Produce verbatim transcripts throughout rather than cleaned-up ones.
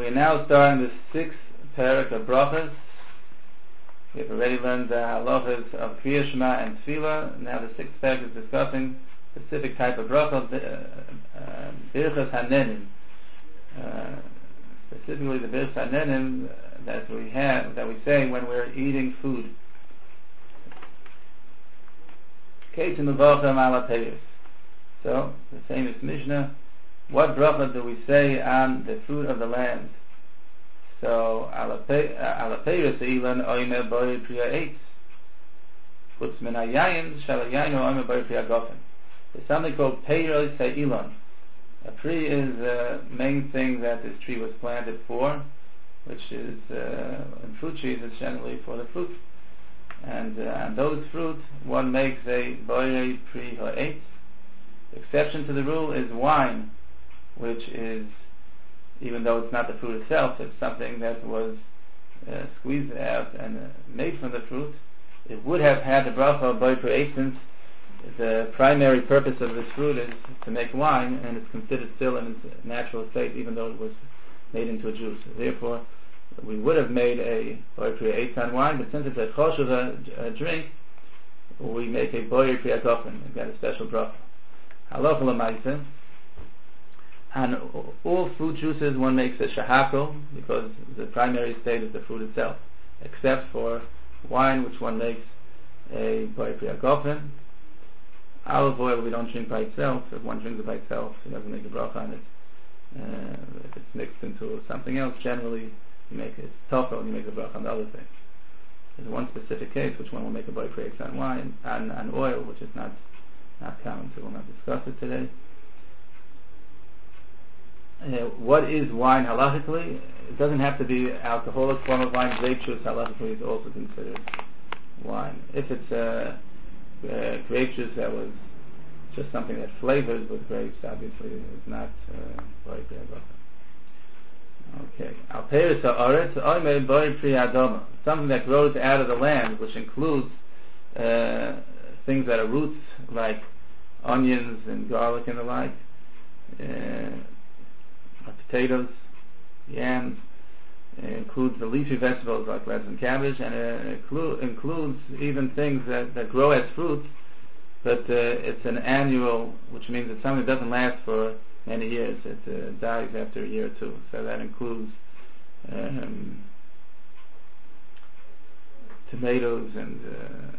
we are now starting the sixth parak of brachas. We have already learned the halachas of Kriya Shema and Tefillah. Now the sixth parak is discussing a specific type of bracha, Birchas Hanenim. Uh, specifically the Birchas Hanenim that we have, that we say when we're eating food. Keitzim Mevochem Ala Peiros. So the famous Mishnah. What bracha do we say on the fruit of the land? So, ala peiros ilan oime boi priya eitz. Chutz min hayayin, shal hayayin oime boi priya gofen. There's something called peiros ilan. A pri is the main thing that this tree was planted for, which is, uh, in fruit trees, it's generally for the fruit. And uh, on those fruit, one makes a boi pri ha'etz. The exception to the rule is wine, which is, even though it's not the fruit itself, it's something that was uh, squeezed out and uh, made from the fruit. It would have had the bracha of boi pri eitz, since the primary purpose of this fruit is to make wine, and it's considered still in its natural state, even though it was made into a juice. Therefore, we would have made a boi pri eitz on wine, but since it's a choshev a, a drink, we make a boi pri gofen. We've got a special bracha. Halacha l'maaseh. On all fruit juices, one makes a shahako, because the primary state is the fruit itself, except for wine, which one makes a boi pri gofen. Olive oil we don't drink by itself. If one drinks it by itself, he doesn't make a bracha on it. Uh, if it's mixed into something else, generally you make it tofu and you make a bracha on the other thing. There's one specific case which one will make a boi pri eitz on wine, on, on oil, which is not not common, so we'll not discuss it today. Uh, what is wine halachically? It doesn't have to be alcoholic form of wine. Grape juice halachically is also considered wine. If it's uh, uh, grape juice that was just something that flavors with grapes, obviously it's not boi pri gofen. Okay. Al peiros ha'aretz oimei boi pri adama. Something that grows out of the land, which includes uh, things that are roots like onions and garlic and the like. Uh, potatoes, yams, it includes the leafy vegetables like lettuce and cabbage, and it inclu- includes even things that, that grow as fruits, but uh, it's an annual, which means it's something that doesn't last for many years. It uh, dies after a year or two. So that includes um, tomatoes and uh,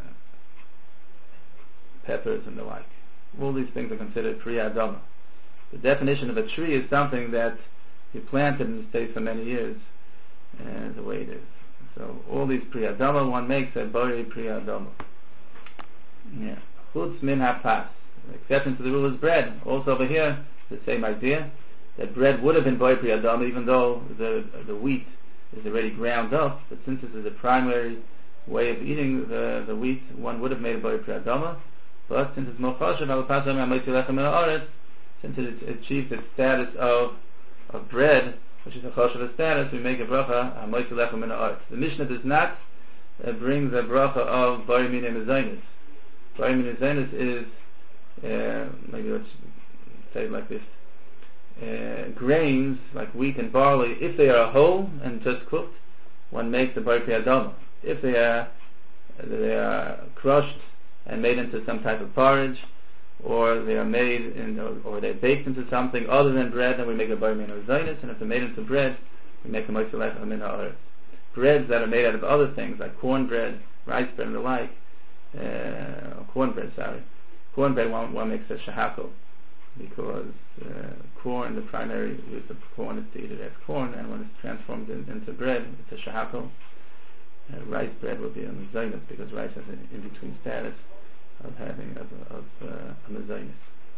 peppers and the like. All these things are considered pri adama. The definition of a tree is something that you planted and stays for many years, uh, the way it is. So all these pri adama, one makes a boi pri adama. Yeah. Chutz min hapas. The exception to the rule is bread. Also over here, the same idea, that bread would have been boi pri adama, even though the the wheat is already ground up. But since this is the primary way of eating the, the wheat, one would have made a boi pri adama. But since it's more choshev, al pasam ha'moitzi lechem min ha'aretz, since it achieves its status of of bread, which is a choshev status, we make a bracha ha'moitzi lechem min ha'aretz. The Mishnah does not uh, bring the bracha of bari min mezainis. Bari min mezainis is uh, maybe let's say it like this: uh, grains like wheat and barley. If they are whole and just cooked, one makes the boi pri adama. If they are they are crushed and made into some type of porridge, or they are made in, or, or they're baked into something other than bread, then we make a bari min mezainis. And if they're made into bread, we make a moitzi lechem min ha'aretz. Breads that are made out of other things like cornbread, rice bread, and the like, uh, cornbread, sorry, cornbread one, one makes a shahako, because uh, corn, the primary use of corn is to eat it as corn, and when it's transformed in, into bread, it's a shahako. Uh, rice bread will be a mezainis, because rice has an in-between status of having of, of uh, a mezainis.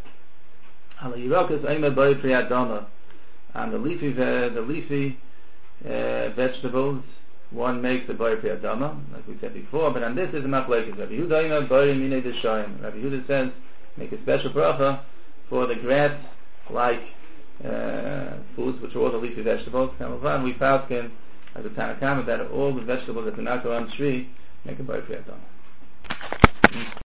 Al yirokas oimei boi pri adama. On the leafy uh, the leafy uh, vegetables, one makes a boi pri adama, like we said before. But on this is a machlokes. Rabbi Yehuda oimei boi minei d'shoyim. Rabbi Yehuda says make a special bracha for the grass-like uh, foods, which are all the leafy vegetables. Kamavan, we paskin as a Tanakh that all the vegetables that do not grow on the tree make a boi pri adama.